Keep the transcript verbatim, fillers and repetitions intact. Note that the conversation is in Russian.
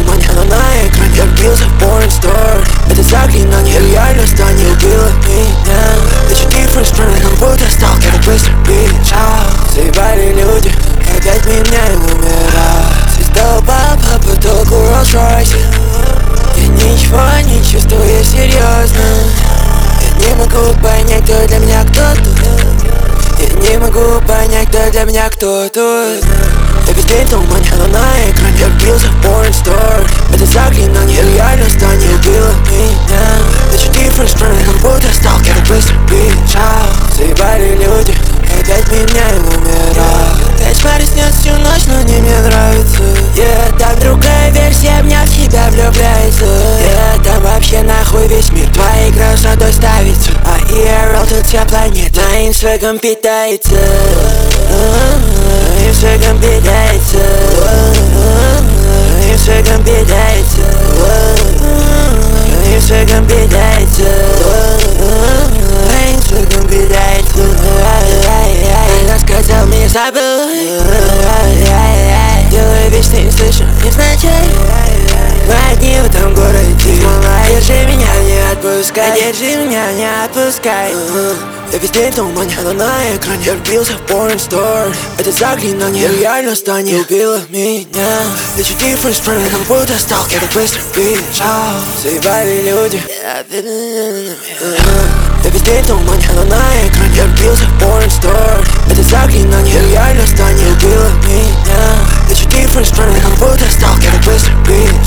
тумане, она на экране. Я вбился в порнстор. Это заклинание реальность, а не убила меня. Ты different strength, как будто сталкер, быстро бежал. Заебали люди, опять меня и умирают. Свистал папа по потолку Rolls-Royce. Я ничего не чувствую серьезно. Я не могу понять, кто для меня кто тут. Я не могу понять, кто для меня кто тут. Я весь день тумане, она на экране. Я вбился в порнстор. Это заклинание реальность, а не убила меня. Ты different strength, как будто сталкер, быстро бежал. Заебали люди, опять меня и умирают. Кошмары снятся всю ночь, но не мне нравится. Yeah, там другая версия меня в тебя влюбляется. Yeah, там вообще нахуй весь мир твоей красотой ставится. А и эр эл тут вся планета инстаграм питается. Инстаграм питается. Инстаграм питается. Инстаграм питается. Инстаграм питается. Она сказал мне забыл. Делаю вещь, ты не слышал невзначай. Мы одни в этом городе. Держи меня, не отпускай. Держи меня, не отпускай. Я весь день тумане, она на экране. Я вбился в порнстор. Это заклинание реальность, а не убила меня. Ты different strength, как будто сталкер, быстро бежал. Заебали люди. Я весь день тумане, она на экране. Я вбился в порнстор. Это заклинание реальность, а не убила меня. Ты different strength, как будто сталкер, быстро бежал.